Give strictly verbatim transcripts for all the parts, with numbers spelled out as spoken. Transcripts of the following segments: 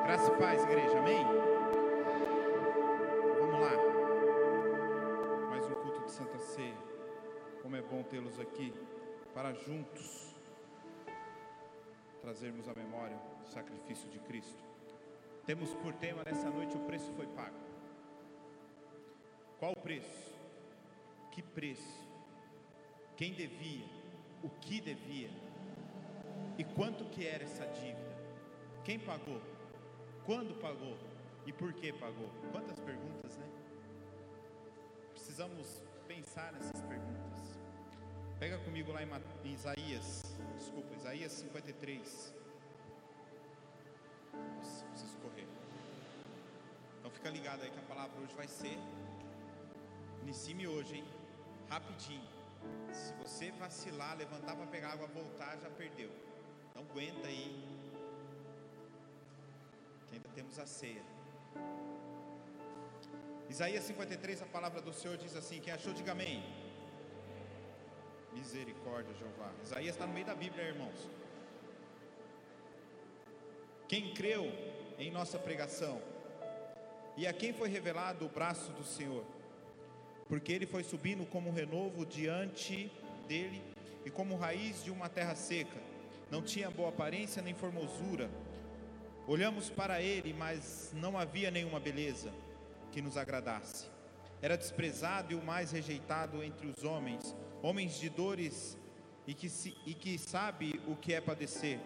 Graça e paz, igreja, amém? Vamos lá. Mais um culto de Santa Ceia. Como é bom tê-los aqui para juntos trazermos à memória o sacrifício de Cristo. Temos por tema nessa noite: o preço foi pago. Qual o preço? Que preço? Quem devia? O que devia? E quanto que era essa dívida? Quem pagou? Quando pagou? E por que pagou? Quantas perguntas, né? Precisamos pensar nessas perguntas. Pega comigo lá em Isaías, desculpa, Isaías cinquenta e três. Nossa, preciso correr. Então fica ligado aí que a palavra hoje vai ser, inicie-me hoje, hein? Rapidinho. Se você vacilar, levantar para pegar água, voltar, já perdeu. Então aguenta aí, que ainda temos a ceia. Isaías cinquenta e três, a palavra do Senhor diz assim: quem achou, diga amém. Misericórdia, Jeová. Isaías está no meio da Bíblia, irmãos. Quem creu em nossa pregação, e a quem foi revelado o braço do Senhor, porque ele foi subindo como um renovo diante dele, e como raiz de uma terra seca. Não tinha boa aparência nem formosura. Olhamos para ele, mas não havia nenhuma beleza que nos agradasse. Era desprezado e o mais rejeitado entre os homens, homens de dores e que, se, e que sabe o que é padecer.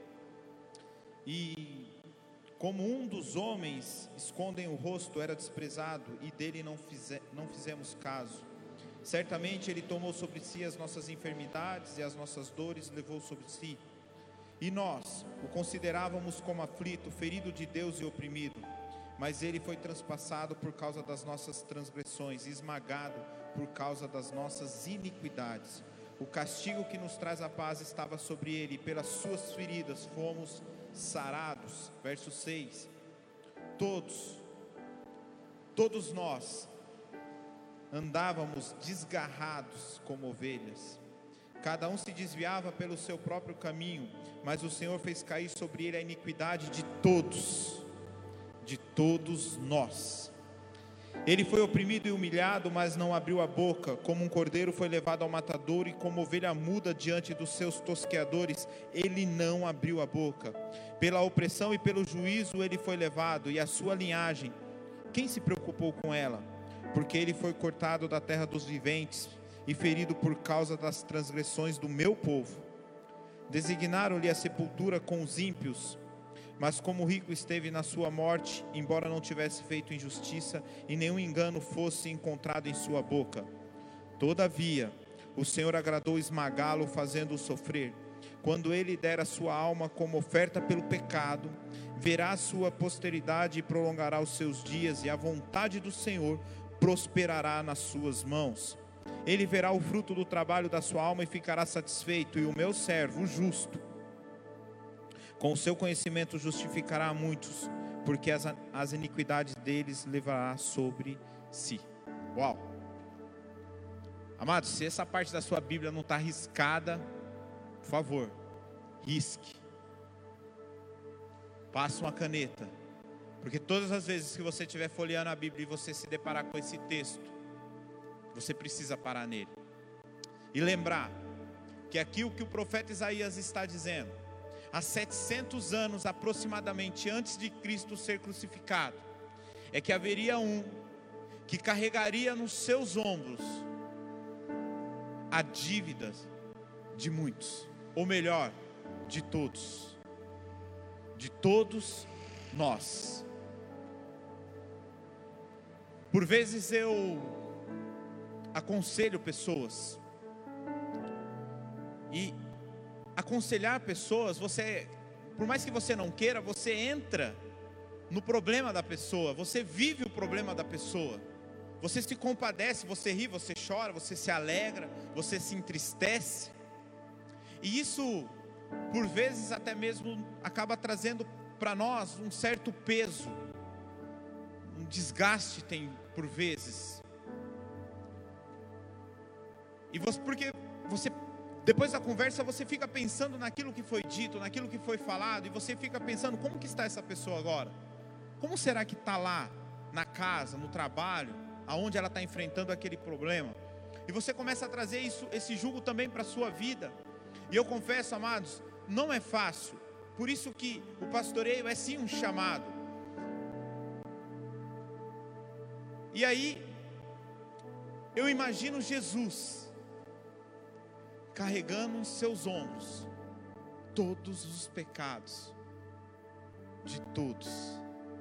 E como um dos homens escondem o rosto, era desprezado, e dele não, fize, não fizemos caso. Certamente ele tomou sobre si as nossas enfermidades, e as nossas dores levou sobre si. E nós o considerávamos como aflito, ferido de Deus e oprimido. Mas ele foi transpassado por causa das nossas transgressões, esmagado por causa das nossas iniquidades. O castigo que nos traz a paz estava sobre ele, e pelas suas feridas fomos sarados. Verso seis. Todos, todos nós andávamos desgarrados como ovelhas. Cada um se desviava pelo seu próprio caminho, mas o Senhor fez cair sobre ele a iniquidade de todos, de todos nós. Ele foi oprimido e humilhado, mas não abriu a boca. Como um cordeiro foi levado ao matador, e como ovelha muda diante dos seus tosqueadores, ele não abriu a boca. Pela opressão e pelo juízo ele foi levado, e a sua linhagem, quem se preocupou com ela? Porque ele foi cortado da terra dos viventes, e ferido por causa das transgressões do meu povo. Designaram-lhe a sepultura com os ímpios, mas como o rico esteve na sua morte, embora não tivesse feito injustiça, e nenhum engano fosse encontrado em sua boca. Todavia, o Senhor agradou esmagá-lo, fazendo-o sofrer. Quando ele der a sua alma como oferta pelo pecado, verá a sua posteridade e prolongará os seus dias, e a vontade do Senhor prosperará nas suas mãos. Ele verá o fruto do trabalho da sua alma e ficará satisfeito. E o meu servo, o justo, com o seu conhecimento justificará a muitos, porque as, as iniquidades deles levará sobre si. Uau! Amados, se essa parte da sua Bíblia não está riscada, por favor, risque. Passe uma caneta, porque todas as vezes que você estiver folheando a Bíblia e você se deparar com esse texto, você precisa parar nele e lembrar que aqui o que o profeta Isaías está dizendo, há setecentos anos aproximadamente antes de Cristo ser crucificado, é que haveria um que carregaria nos seus ombros a dívida de muitos, ou melhor, de todos, de todos nós. Por vezes eu aconselho pessoas, e aconselhar pessoas, você, por mais que você não queira, você entra no problema da pessoa, você vive o problema da pessoa, você se compadece, você ri, você chora, você se alegra, você se entristece, e isso, por vezes até mesmo, acaba trazendo para nós um certo peso, um desgaste tem por vezes. E você, porque você Depois da conversa você fica pensando naquilo que foi dito, naquilo que foi falado, e você fica pensando, como que está essa pessoa agora? Como será que está lá, na casa, no trabalho, aonde ela está enfrentando aquele problema? E você começa a trazer isso, esse jugo também para a sua vida. E eu confesso, amados, não é fácil. Por isso que o pastoreio é sim um chamado. E aí, eu imagino Jesus carregando nos seus ombros todos os pecados de todos.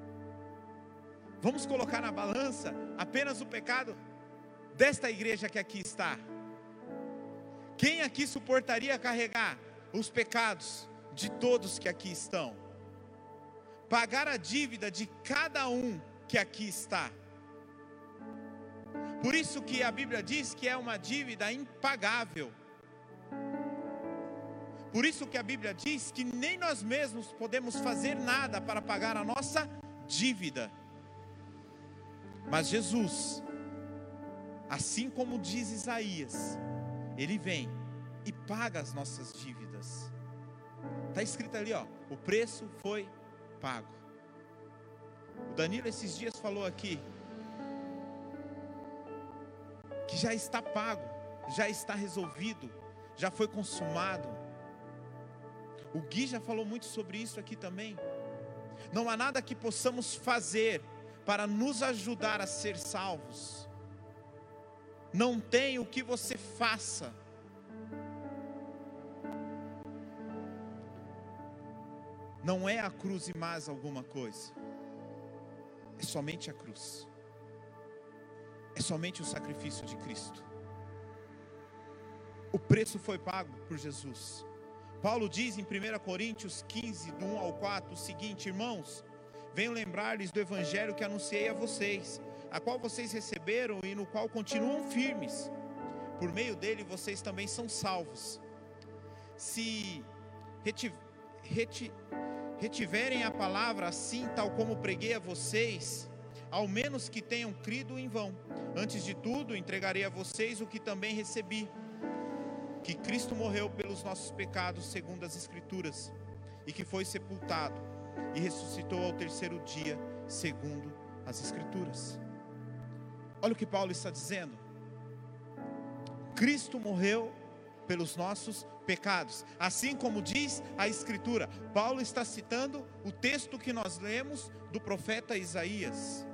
Vamos colocar na balança apenas o pecado desta igreja que aqui está. Quem aqui suportaria carregar os pecados de todos que aqui estão? Pagar a dívida de cada um que aqui está. Por isso que a Bíblia diz que é uma dívida impagável. Por isso que a Bíblia diz que nem nós mesmos podemos fazer nada para pagar a nossa dívida. Mas Jesus, assim como diz Isaías, Ele vem e paga as nossas dívidas. Está escrito ali, ó, o preço foi pago. O Danilo esses dias falou aqui que já está pago, já está resolvido, já foi consumado. O Gui já falou muito sobre isso aqui também. Não há nada que possamos fazer para nos ajudar a ser salvos. Não tem o que você faça. Não é a cruz e mais alguma coisa. É somente a cruz. É somente o sacrifício de Cristo. O preço foi pago por Jesus. Paulo diz em primeira Coríntios quinze, do um ao quatro, o seguinte: irmãos, venho lembrar-lhes do evangelho que anunciei a vocês, a qual vocês receberam e no qual continuam firmes. Por meio dele vocês também são salvos, se reti, reti, retiverem a palavra assim, tal como preguei a vocês, ao menos que tenham crido em vão. Antes de tudo, entregarei a vocês o que também recebi, que Cristo morreu pelos nossos pecados segundo as Escrituras, e que foi sepultado e ressuscitou ao terceiro dia segundo as Escrituras. Olha o que Paulo está dizendo. Cristo morreu pelos nossos pecados, assim como diz a Escritura. Paulo está citando o texto que nós lemos do profeta Isaías.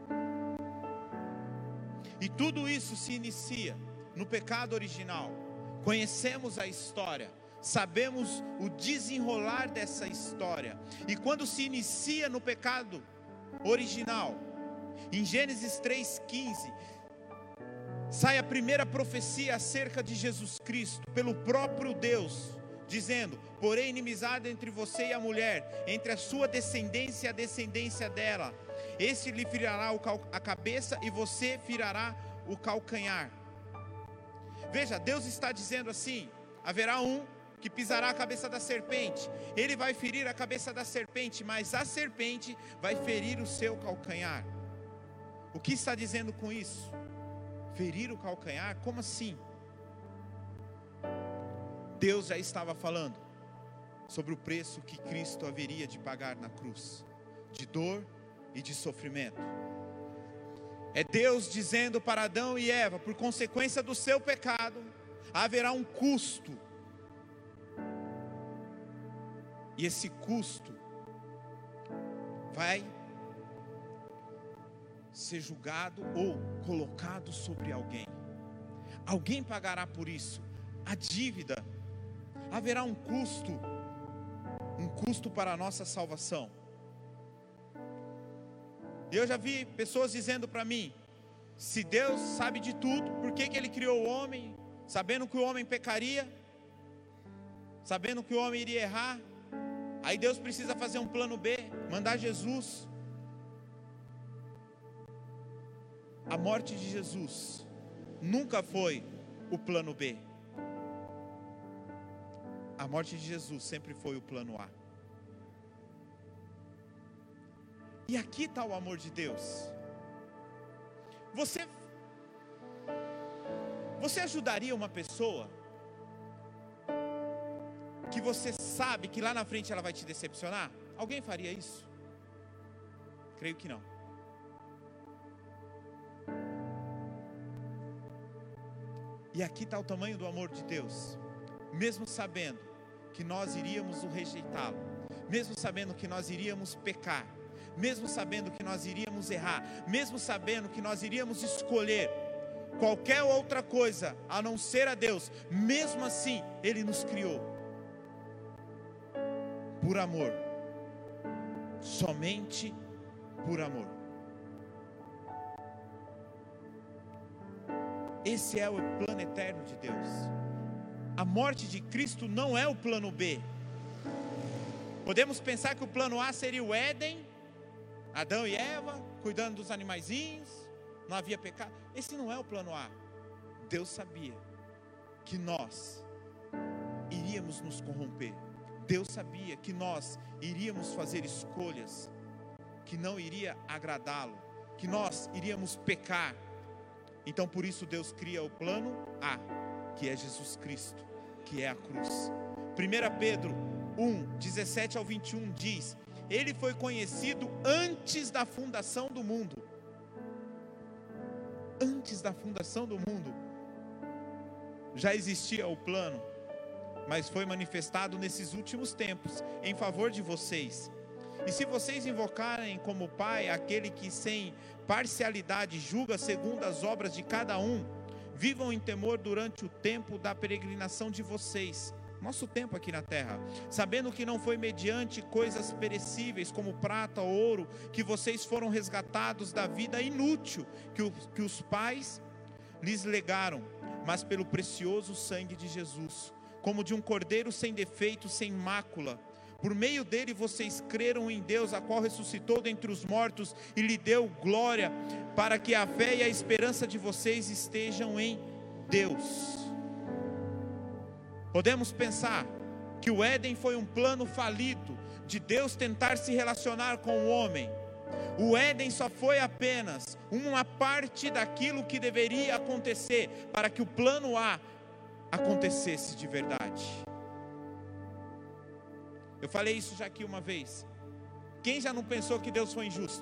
E tudo isso se inicia no pecado original. Conhecemos a história, sabemos o desenrolar dessa história. E quando se inicia no pecado original, em Gênesis três, quinze, sai a primeira profecia acerca de Jesus Cristo, pelo próprio Deus, dizendo: porém inimizade entre você e a mulher, entre a sua descendência e a descendência dela. Esse lhe ferirá a cabeça e você ferirá o calcanhar. Veja, Deus está dizendo assim: haverá um que pisará a cabeça da serpente. Ele vai ferir a cabeça da serpente, mas a serpente vai ferir o seu calcanhar. O que está dizendo com isso? Ferir o calcanhar? Como assim? Deus já estava falando sobre o preço que Cristo haveria de pagar na cruz, de dor e de sofrimento. É Deus dizendo para Adão e Eva: por consequência do seu pecado, haverá um custo. E esse custo vai ser julgado ou colocado sobre alguém. Alguém pagará por isso. A dívida. Haverá um custo. Um custo para a nossa salvação. Eu já vi pessoas dizendo para mim: se Deus sabe de tudo, por que que Ele criou o homem, sabendo que o homem pecaria, sabendo que o homem iria errar? Aí Deus precisa fazer um plano B, mandar Jesus. A morte de Jesus nunca foi o plano B. A morte de Jesus sempre foi o plano A. E aqui está o amor de Deus. Você, você ajudaria uma pessoa que você sabe que lá na frente ela vai te decepcionar? Alguém faria isso? Creio que não. E aqui está o tamanho do amor de Deus. Mesmo sabendo que nós iríamos o rejeitá-lo, mesmo sabendo que nós iríamos pecar, mesmo sabendo que nós iríamos errar, mesmo sabendo que nós iríamos escolher qualquer outra coisa a não ser a Deus, mesmo assim Ele nos criou por amor, somente por amor. Esse é o plano eterno de Deus. A morte de Cristo não é o plano B. Podemos pensar que o plano A seria o Éden, Adão e Eva, cuidando dos animaizinhos, não havia pecado. Esse não é o plano A. Deus sabia que nós iríamos nos corromper. Deus sabia que nós iríamos fazer escolhas que não iria agradá-lo, que nós iríamos pecar. Então por isso Deus cria o plano A, que é Jesus Cristo, que é a cruz. primeira Pedro um, dezessete ao vinte e um diz: Ele foi conhecido antes da fundação do mundo. Antes da fundação do mundo já existia o plano, mas foi manifestado nesses últimos tempos em favor de vocês. E se vocês invocarem como Pai aquele que sem parcialidade julga segundo as obras de cada um, vivam em temor durante o tempo da peregrinação de vocês, nosso tempo aqui na terra, sabendo que não foi mediante coisas perecíveis como prata ou ouro que vocês foram resgatados da vida inútil que, o, que os pais lhes legaram, mas pelo precioso sangue de Jesus, como de um cordeiro sem defeito, sem mácula. Por meio dele vocês creram em Deus, a qual ressuscitou dentre os mortos e lhe deu glória, para que a fé e a esperança de vocês estejam em Deus. Podemos pensar que o Éden foi um plano falido de Deus tentar se relacionar com o homem. O Éden só foi apenas uma parte daquilo que deveria acontecer para que o plano A acontecesse de verdade. Eu falei isso já aqui uma vez. Quem já não pensou que Deus foi injusto?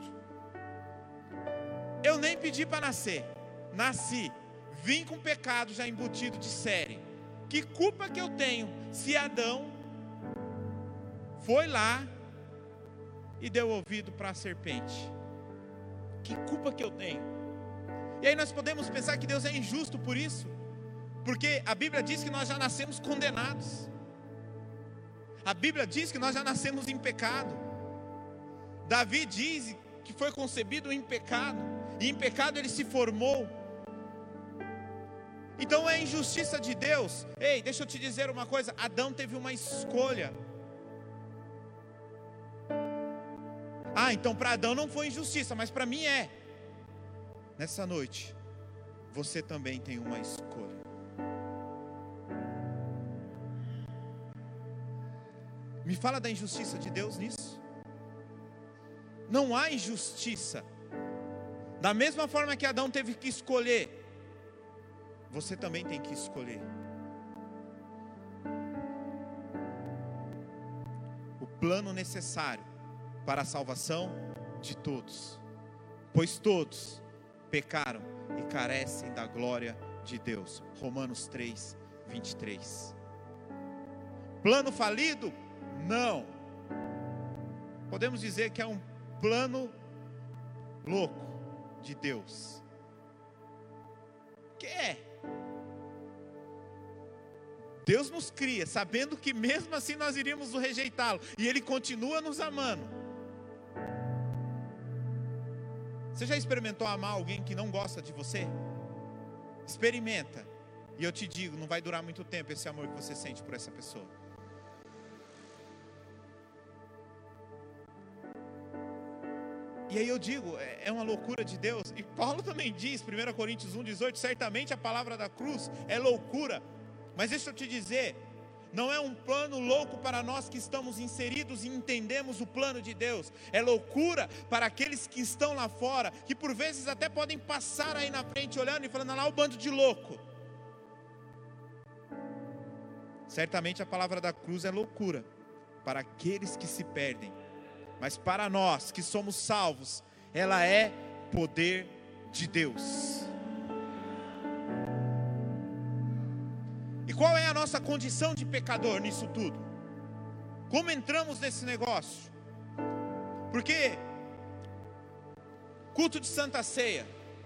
Eu nem pedi para nascer. Nasci. Vim com pecado já embutido de série. Que culpa que eu tenho se Adão foi lá e deu ouvido para a serpente? Que culpa que eu tenho? E aí nós podemos pensar que Deus é injusto por isso, porque a Bíblia diz que nós já nascemos condenados. A Bíblia diz que nós já nascemos em pecado. Davi diz que foi concebido em pecado, e em pecado ele se formou. Então é injustiça de Deus. Ei, deixa eu te dizer uma coisa: Adão teve uma escolha. Ah, então para Adão não foi injustiça, mas para mim é. Nessa noite, você também tem uma escolha. Me fala da injustiça de Deus nisso. Não há injustiça. Da mesma forma que Adão teve que escolher, você também tem que escolher. O plano necessário para a salvação de todos, pois todos pecaram e carecem da glória de Deus. Romanos três, vinte e três. Plano falido? Não. Podemos dizer que é um plano louco de Deus. Que é? Deus nos cria sabendo que mesmo assim nós iríamos o rejeitá-lo, e Ele continua nos amando. Você já experimentou amar alguém que não gosta de você? Experimenta, e eu te digo, não vai durar muito tempo esse amor que você sente por essa pessoa. E aí eu digo, é uma loucura de Deus. E Paulo também diz, primeira Coríntios um, dezoito, certamente a palavra da cruz é loucura. Mas deixa eu te dizer, não é um plano louco para nós que estamos inseridos e entendemos o plano de Deus. É loucura para aqueles que estão lá fora, que por vezes até podem passar aí na frente olhando e falando: olha lá o bando de louco. Certamente a palavra da cruz é loucura para aqueles que se perdem, mas para nós que somos salvos, ela é poder de Deus. E qual é a nossa condição de pecador nisso tudo? Como entramos nesse negócio? Porque culto de Santa Ceia,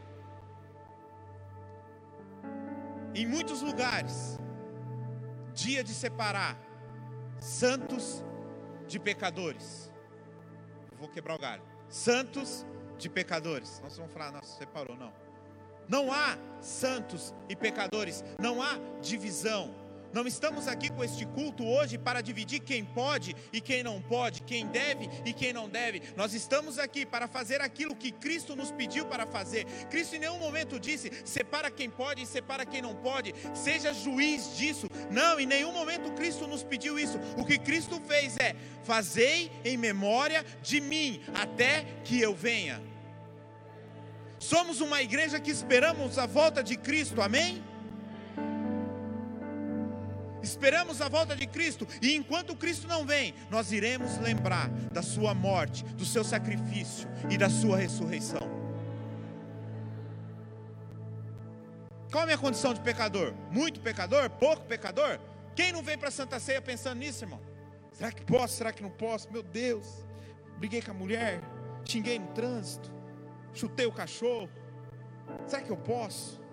em muitos lugares, dia de separar santos de pecadores. Eu vou quebrar o galho. Santos de pecadores. Nós vamos falar, nossa, separou, não. Não há santos e pecadores, não há divisão. Não estamos aqui com este culto hoje para dividir quem pode e quem não pode, quem deve e quem não deve. Nós estamos aqui para fazer aquilo que Cristo nos pediu para fazer. Cristo em nenhum momento disse, separa quem pode e separa quem não pode, seja juiz disso. Não, em nenhum momento Cristo nos pediu isso. O que Cristo fez é, fazei em memória de mim, até que eu venha. Somos uma igreja que esperamos a volta de Cristo, amém? Esperamos a volta de Cristo, e enquanto Cristo não vem, nós iremos lembrar da sua morte, do seu sacrifício e da sua ressurreição. Qual é a minha condição de pecador? Muito pecador? Pouco pecador? Quem não vem para a Santa Ceia pensando nisso, irmão? Será que posso? Será que não posso? Meu Deus, briguei com a mulher, xinguei no trânsito, chutei o cachorro, será que eu posso?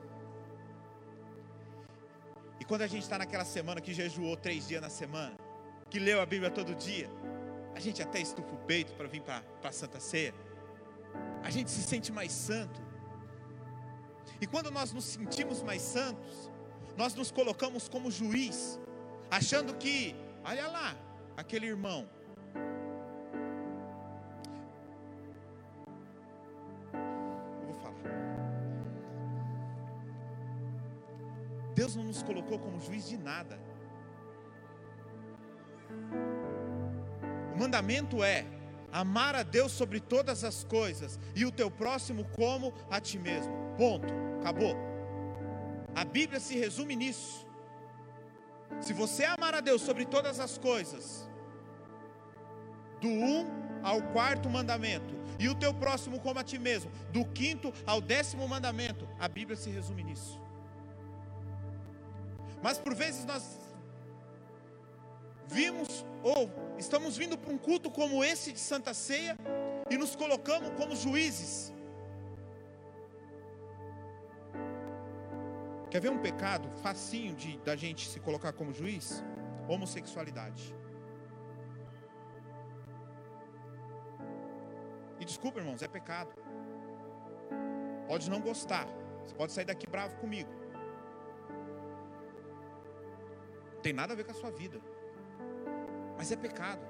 E quando a gente está naquela semana que jejuou três dias na semana, que leu a Bíblia todo dia, a gente até estufa o peito para vir para a Santa Ceia, a gente se sente mais santo. E quando nós nos sentimos mais santos, nós nos colocamos como juiz, achando que, olha lá, aquele irmão, Deus não nos colocou como juiz de nada. O mandamento é amar a Deus sobre todas as coisas e o teu próximo como a ti mesmo. Ponto. Acabou. A Bíblia se resume nisso. Se você amar a Deus sobre todas as coisas, do um ao quarto mandamento, e o teu próximo como a ti mesmo, do quinto ao décimo mandamento, a Bíblia se resume nisso. Mas por vezes nós vimos ou estamos vindo para um culto como esse de Santa Ceia e nos colocamos como juízes. Quer ver um pecado facinho de, da gente se colocar como juiz? Homossexualidade. E desculpa, irmãos, é pecado. Pode não gostar, você pode sair daqui bravo comigo. Tem nada a ver com a sua vida, mas é pecado.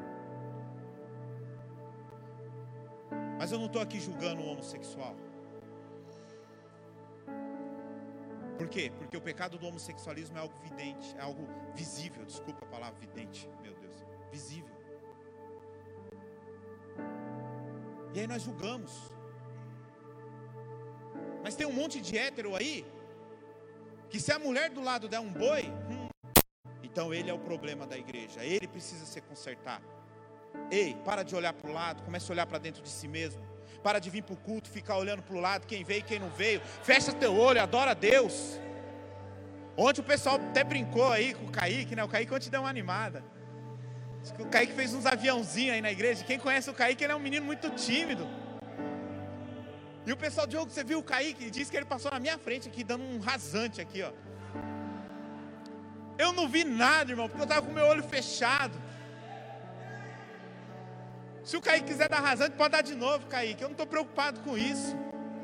Mas eu não estou aqui julgando o homossexual. Por quê? Porque o pecado do homossexualismo é algo vidente, é algo visível. Desculpa a palavra vidente, meu Deus, visível. E aí nós julgamos. Mas tem um monte de hétero aí, que se a mulher do lado der um boi, hum, então ele é o problema da igreja, ele precisa ser consertado. Ei, para de olhar para o lado, comece a olhar para dentro de si mesmo. Para de vir para o culto, ficar olhando para o lado, quem veio e quem não veio. Fecha teu olho, adora a Deus. Ontem o pessoal até brincou aí com o Kaique, né? O Kaique ontem deu uma animada. O Kaique fez uns aviãozinhos aí na igreja. Quem conhece o Kaique, ele é um menino muito tímido. E o pessoal, Diogo, você viu o Kaique? Disse que ele passou na minha frente aqui, dando um rasante aqui, ó. Eu não vi nada, irmão, porque eu estava com o meu olho fechado. Se o Kaique quiser dar rasante, pode dar de novo, Kaique. Eu não estou preocupado com isso.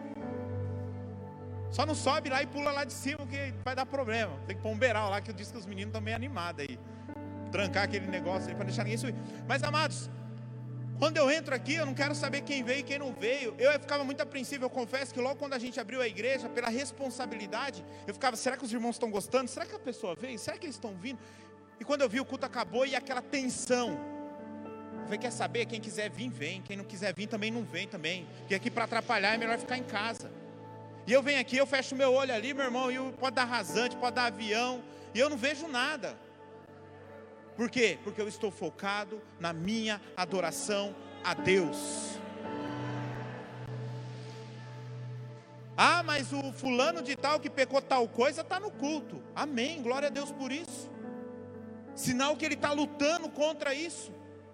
Só não sobe lá e pula lá de cima, que vai dar problema. Tem que pôr um beiral lá, que eu disse que os meninos estão meio animados aí. Trancar aquele negócio aí para deixar ninguém subir. Mas, amados, quando eu entro aqui, eu não quero saber quem veio e quem não veio. Eu ficava muito apreensivo. Eu confesso que logo quando a gente abriu a igreja, pela responsabilidade, eu ficava, será que os irmãos estão gostando? Será que a pessoa veio? Será que eles estão vindo? E quando eu vi, o culto acabou e aquela tensão. Eu falei, quer saber? Quem quiser vir, vem. Quem não quiser vir, também não vem também. Porque aqui para atrapalhar é melhor ficar em casa. E eu venho aqui, eu fecho o meu olho ali, meu irmão, e pode dar rasante, pode dar avião, e eu não vejo nada. Por quê? Porque eu estou focado na minha adoração a Deus. Ah, mas o fulano de tal que pecou tal coisa está no culto. Amém, glória a Deus por isso. Sinal que ele está lutando contra isso.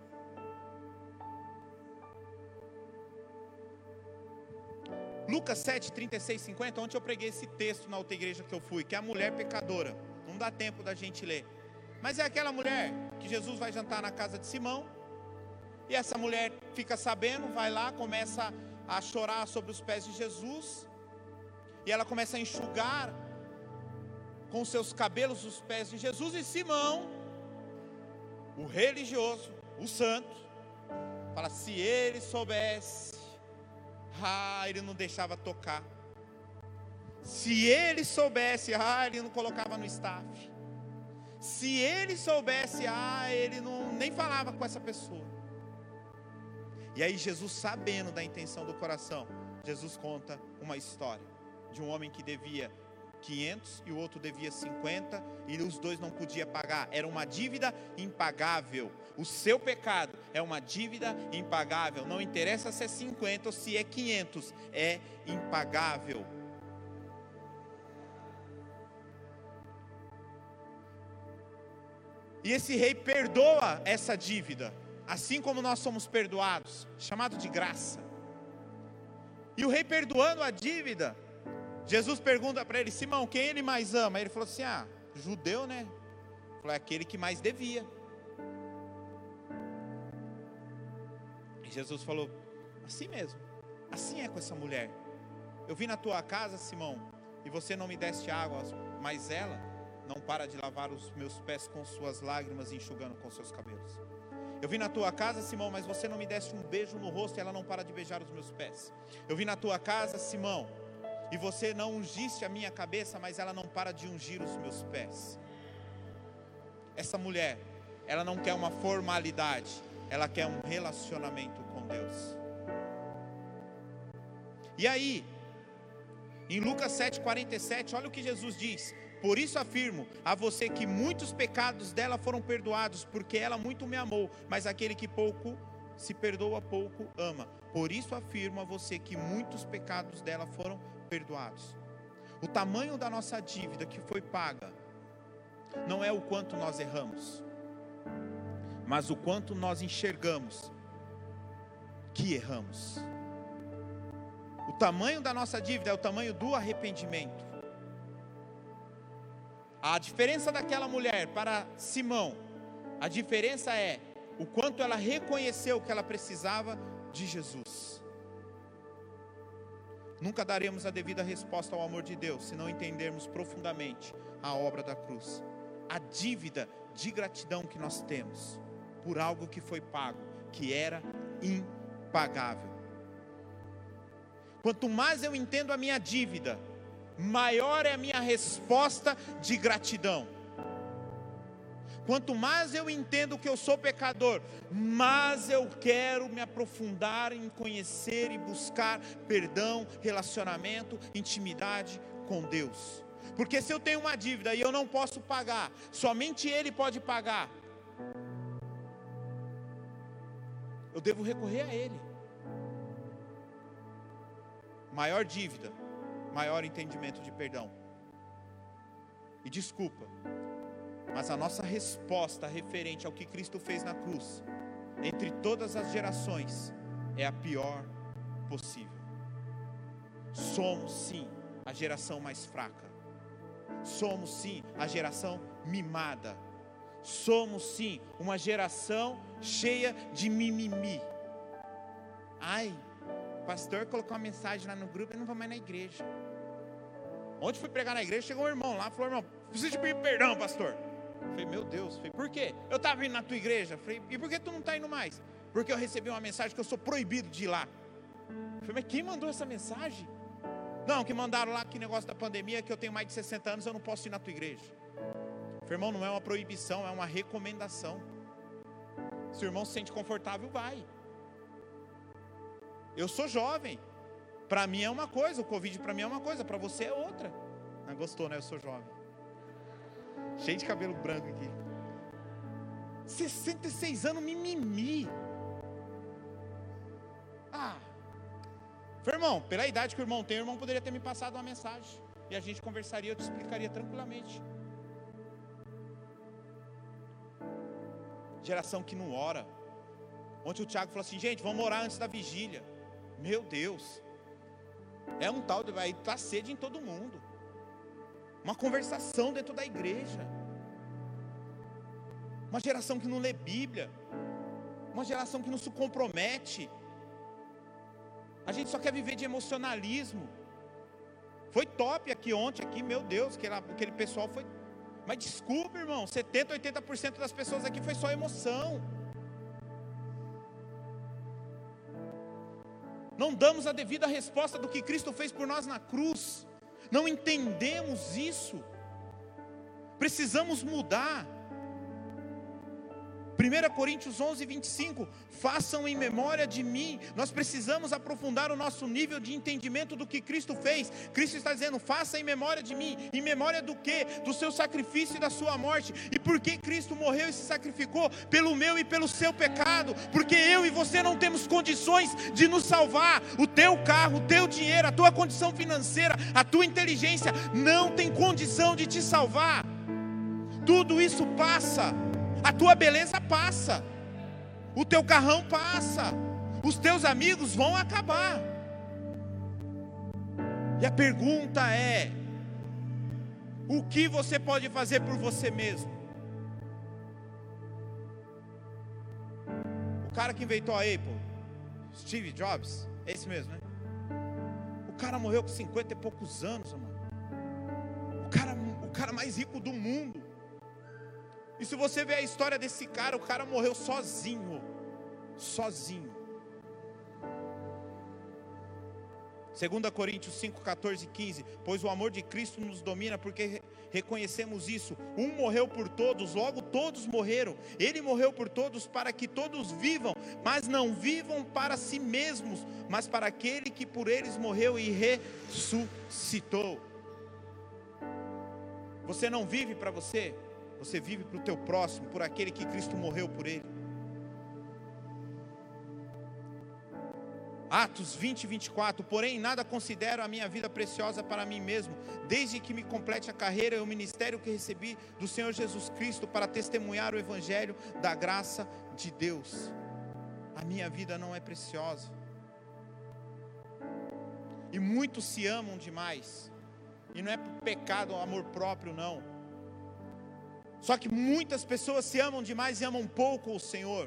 Lucas sete, trinta e seis, cinquenta, ontem eu preguei esse texto na outra igreja que eu fui, que é a mulher pecadora. Não dá tempo da gente ler. Mas é aquela mulher que Jesus vai jantar na casa de Simão. E essa mulher fica sabendo, vai lá, começa a chorar sobre os pés de Jesus. E ela começa a enxugar com seus cabelos os pés de Jesus. E Simão, o religioso, o santo, fala: se ele soubesse, ah, ele não deixava tocar. Se ele soubesse, ah, ele não colocava no staff. Se ele soubesse, ah, ele não, nem falava com essa pessoa. E aí Jesus, sabendo da intenção do coração, Jesus conta uma história de um homem que devia quinhentos e o outro devia cinquenta, e os dois não podiam pagar. Era uma dívida impagável. O seu pecado é uma dívida impagável. Não interessa se é cinquenta ou se é quinhentos, é impagável. E esse rei perdoa essa dívida, assim como nós somos perdoados, chamado de graça. E o rei perdoando a dívida, Jesus pergunta para ele: Simão, quem ele mais ama? Ele falou assim: ah, judeu, né? Ele falou: é aquele que mais devia. E Jesus falou: assim mesmo, assim é com essa mulher. Eu vim na tua casa, Simão, e você não me deste água, mas ela não para de lavar os meus pés com suas lágrimas e enxugando com seus cabelos. Eu vim na tua casa, Simão, mas você não me deste um beijo no rosto e ela não para de beijar os meus pés. Eu vim na tua casa, Simão, e você não ungiste a minha cabeça, mas ela não para de ungir os meus pés. Essa mulher, ela não quer uma formalidade, ela quer um relacionamento com Deus. E aí, em Lucas sete, quarenta e sete, olha o que Jesus diz: por isso afirmo a você que muitos pecados dela foram perdoados, porque ela muito me amou, mas aquele que pouco se perdoa, pouco ama. Por isso afirmo a você que muitos pecados dela foram perdoados. O tamanho da nossa dívida que foi paga não é o quanto nós erramos, mas o quanto nós enxergamos que erramos. O tamanho da nossa dívida é o tamanho do arrependimento. A diferença daquela mulher para Simão, a diferença é o quanto ela reconheceu que ela precisava de Jesus. Nunca daremos a devida resposta ao amor de Deus se não entendermos profundamente a obra da cruz. A dívida de gratidão que nós temos por algo que foi pago, que era impagável. Quanto mais eu entendo a minha dívida, maior é a minha resposta de gratidão. Quanto mais eu entendo que eu sou pecador, mais eu quero me aprofundar em conhecer e buscar perdão, relacionamento, intimidade com Deus. Porque se eu tenho uma dívida e eu não posso pagar, somente Ele pode pagar, eu devo recorrer a Ele. Maior dívida, maior entendimento de perdão. E desculpa, mas a nossa resposta referente ao que Cristo fez na cruz, entre todas as gerações, é a pior possível. Somos sim a geração mais fraca. Somos sim a geração mimada. Somos sim uma geração cheia de mimimi. Ai, o pastor colocou uma mensagem lá no grupo e não vou mais na igreja. Ontem fui pregar na igreja, chegou um irmão lá, falou: irmão, preciso te pedir perdão, pastor. Eu falei: meu Deus, falei, por quê? Eu estava indo na tua igreja. Eu falei: e por que tu não está indo mais? Porque eu recebi uma mensagem que eu sou proibido de ir lá. Eu falei: mas quem mandou essa mensagem? Não, que mandaram lá que negócio da pandemia, que eu tenho mais de sessenta anos, eu não posso ir na tua igreja. Eu falei: irmão, não é uma proibição, é uma recomendação. Se o irmão se sente confortável, vai. Eu sou jovem, para mim é uma coisa, o Covid para mim é uma coisa, para você é outra. Não gostou, né? Eu sou jovem, cheio de cabelo branco aqui. sessenta e seis anos, mimimi. Ah, irmão, pela idade que o irmão tem, o irmão poderia ter me passado uma mensagem e a gente conversaria, eu te explicaria tranquilamente. Geração que não ora. Ontem o Thiago falou assim: gente, vamos orar antes da vigília. Meu Deus, é um tal de, vai estar sede em todo mundo, uma conversação dentro da igreja, uma geração que não lê Bíblia, uma geração que não se compromete. A gente só quer viver de emocionalismo. Foi top aqui ontem, aqui, meu Deus, aquele, aquele pessoal foi. Mas desculpa, irmão, setenta, oitenta por cento das pessoas aqui foi só emoção. Não damos a devida resposta do que Cristo fez por nós na cruz. Não entendemos isso. Precisamos mudar. primeira Coríntios onze, vinte e cinco, façam em memória de mim. Nós precisamos aprofundar o nosso nível de entendimento do que Cristo fez. Cristo está dizendo: faça em memória de mim. Em memória do quê? Do seu sacrifício e da sua morte. E por que Cristo morreu e se sacrificou? Pelo meu e pelo seu pecado. Porque eu e você não temos condições de nos salvar. O teu carro, o teu dinheiro, a tua condição financeira, a tua inteligência não tem condição de te salvar. Tudo isso passa. A tua beleza passa, o teu carrão passa, os teus amigos vão acabar. E a pergunta é: o que você pode fazer por você mesmo? O cara que inventou a Apple, Steve Jobs, é esse mesmo, né? O cara morreu com cinquenta e poucos anos, mano. O cara, o cara mais rico do mundo. E se você ver a história desse cara, o cara morreu sozinho, sozinho. segunda Coríntios cinco, catorze e quinze, pois o amor de Cristo nos domina, porque reconhecemos isso: um morreu por todos, logo todos morreram. Ele morreu por todos para que todos vivam, mas não vivam para si mesmos, mas para aquele que por eles morreu e ressuscitou. Você não vive para você, você vive para o teu próximo, por aquele que Cristo morreu por ele. Atos vinte, vinte e quatro, porém nada considero a minha vida preciosa para mim mesmo, desde que me complete a carreira e o ministério que recebi do Senhor Jesus Cristo, para testemunhar o evangelho da graça de Deus. A minha vida não é preciosa. E muitos se amam demais, e não é por pecado, amor próprio, não. Só que muitas pessoas se amam demais e amam pouco o Senhor.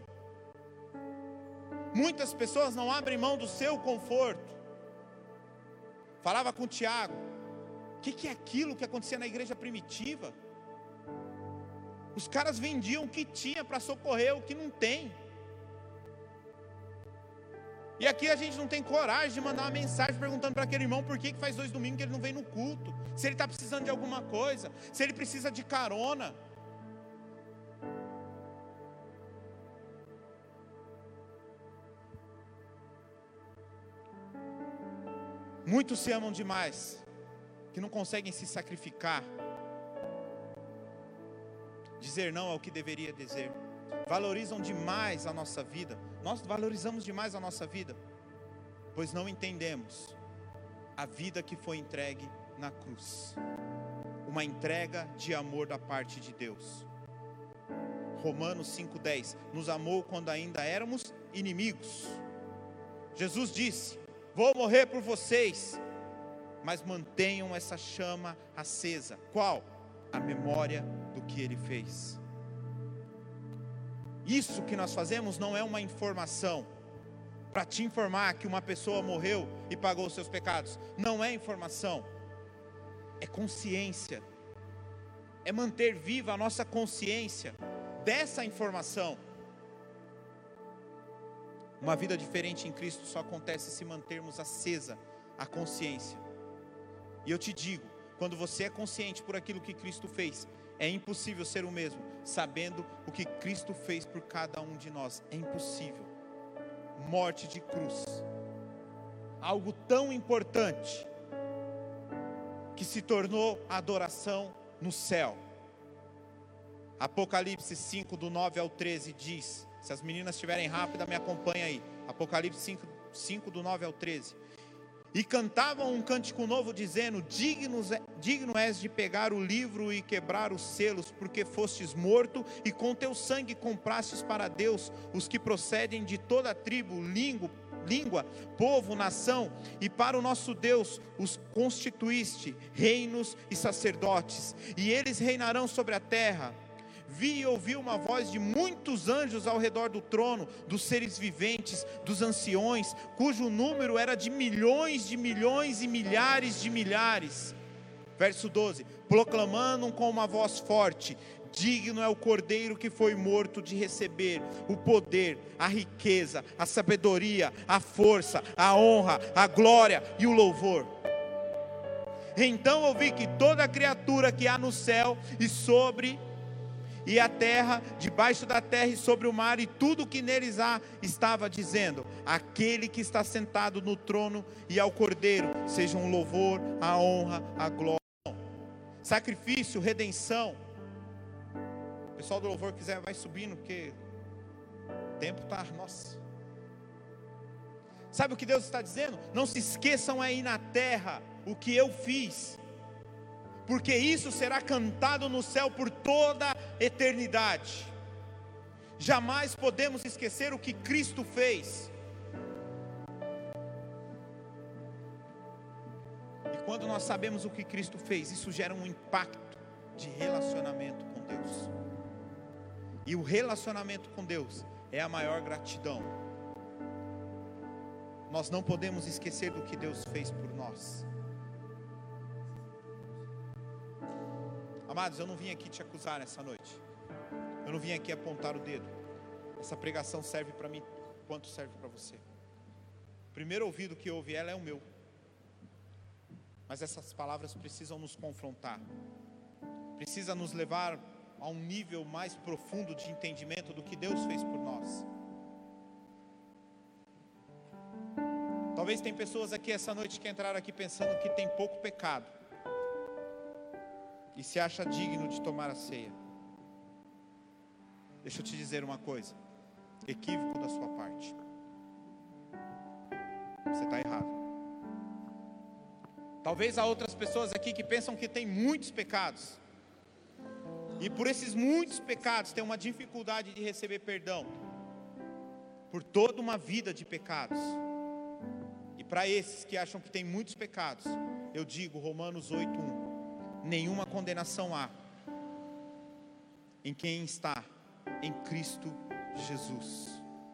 Muitas pessoas não abrem mão do seu conforto. Falava com o Tiago, o que, que é aquilo que acontecia na igreja primitiva? Os caras vendiam o que tinha para socorrer o que não tem. E aqui a gente não tem coragem de mandar uma mensagem perguntando para aquele irmão por que, que faz dois domingos que ele não vem no culto, se ele está precisando de alguma coisa, se ele precisa de carona. Muitos se amam demais, que não conseguem se sacrificar, dizer não ao que deveria dizer. Valorizam demais a nossa vida. Nós valorizamos demais a nossa vida, pois não entendemos a vida que foi entregue na cruz. Uma entrega de amor da parte de Deus. Romanos cinco, dez, nos amou quando ainda éramos inimigos. Jesus disse: vou morrer por vocês, mas mantenham essa chama acesa. Qual? A memória do que Ele fez. Isso que nós fazemos não é uma informação para te informar que uma pessoa morreu e pagou os seus pecados. Não é informação, é consciência. É manter viva a nossa consciência dessa informação. Uma vida diferente em Cristo só acontece se mantermos acesa a consciência. E eu te digo, quando você é consciente por aquilo que Cristo fez, é impossível ser o mesmo, sabendo o que Cristo fez por cada um de nós. É impossível. Morte de cruz, algo tão importante, que se tornou adoração no céu. Apocalipse cinco, do nove ao treze diz, se as meninas estiverem rápidas, me acompanha aí. Apocalipse cinco, cinco, do nove ao treze. E cantavam um cântico novo, dizendo: Dignos, digno és de pegar o livro e quebrar os selos, porque fostes morto, e com teu sangue comprastes para Deus os que procedem de toda tribo, língua, língua, povo, nação, e para o nosso Deus os constituíste reinos e sacerdotes, e eles reinarão sobre a terra. Vi e ouvi uma voz de muitos anjos ao redor do trono, dos seres viventes, dos anciões, cujo número era de milhões de milhões e milhares de milhares. Verso doze, proclamando com uma voz forte: digno é o Cordeiro que foi morto de receber o poder, a riqueza, a sabedoria, a força, a honra, a glória e o louvor. Então ouvi que toda criatura que há no céu e sobre e a terra, debaixo da terra e sobre o mar, e tudo que neles há, estava dizendo: aquele que está sentado no trono e ao Cordeiro, seja um louvor, a honra, a glória. Sacrifício, redenção. O pessoal do louvor quiser, vai subindo, porque o tempo está, nossa. Sabe o que Deus está dizendo? Não se esqueçam aí na terra o que eu fiz, porque isso será cantado no céu por toda a eternidade. Jamais podemos esquecer o que Cristo fez. E quando nós sabemos o que Cristo fez, isso gera um impacto de relacionamento com Deus. E o relacionamento com Deus é a maior gratidão. Nós não podemos esquecer do que Deus fez por nós. Amados, eu não vim aqui te acusar nessa noite. Eu não vim aqui apontar o dedo. Essa pregação serve para mim quanto serve para você. O primeiro ouvido que ouve ela é o meu. Mas essas palavras precisam nos confrontar. Precisa nos levar a um nível mais profundo de entendimento do que Deus fez por nós. Talvez tem pessoas aqui essa noite que entraram aqui pensando que tem pouco pecado e se acha digno de tomar a ceia. Deixa eu te dizer uma coisa: equívoco da sua parte. Você está errado. Talvez há outras pessoas aqui que pensam que tem muitos pecados, e por esses muitos pecados tem uma dificuldade de receber perdão, por toda uma vida de pecados. E para esses que acham que tem muitos pecados, eu digo Romanos oito, um: nenhuma condenação há em quem está em Cristo Jesus.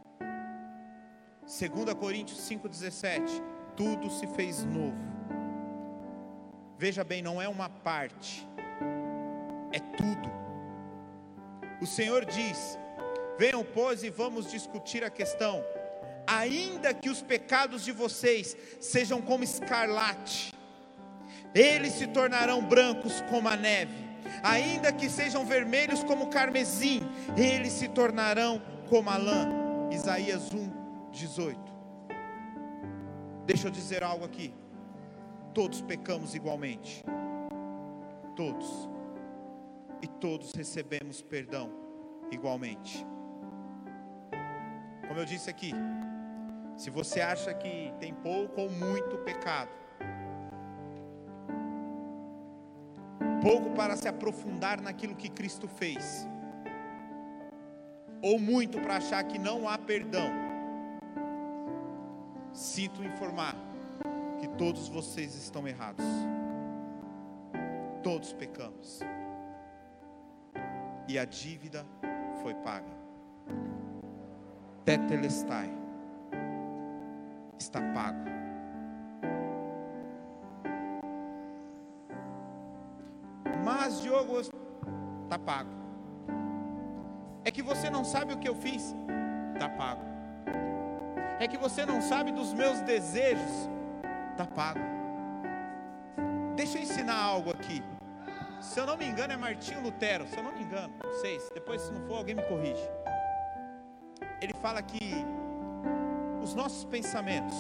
Segunda Coríntios cinco, dezessete: tudo se fez novo. Veja bem, não é uma parte, é tudo. O Senhor diz: venham, pois, e vamos discutir a questão. Ainda que os pecados de vocês sejam como escarlate, eles se tornarão brancos como a neve. Ainda que sejam vermelhos como carmesim, eles se tornarão como a lã. Isaías um, dezoito. Deixa eu dizer algo aqui: todos pecamos igualmente, todos, e todos recebemos perdão igualmente. Como eu disse aqui, se você acha que tem pouco ou muito pecado, pouco para se aprofundar naquilo que Cristo fez, ou muito para achar que não há perdão, sinto informar que todos vocês estão errados. Todos pecamos, e a dívida foi paga. Tetelestai, está pago. Mas Diogo, está pago. É que você não sabe o que eu fiz, está pago. É que você não sabe dos meus desejos, está pago. Deixa eu ensinar algo aqui. Se eu não me engano é Martinho Lutero, se eu não me engano, não sei, depois se não for alguém me corrige. Ele fala que os nossos pensamentos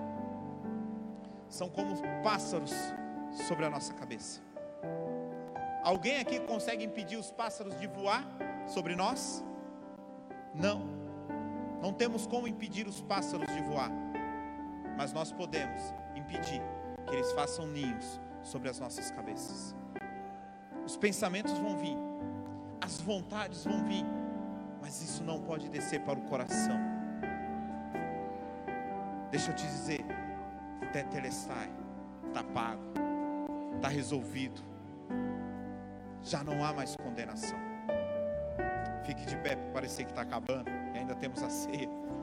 são como pássaros sobre a nossa cabeça. Alguém aqui consegue impedir os pássaros de voar sobre nós? Não. Não temos como impedir os pássaros de voar. Mas nós podemos impedir que eles façam ninhos sobre as nossas cabeças. Os pensamentos vão vir, as vontades vão vir, mas isso não pode descer para o coração. Deixa eu te dizer, tetelestai, está pago, está resolvido, já não há mais condenação. Fique de pé, para parecer que está acabando, e ainda temos a ceia.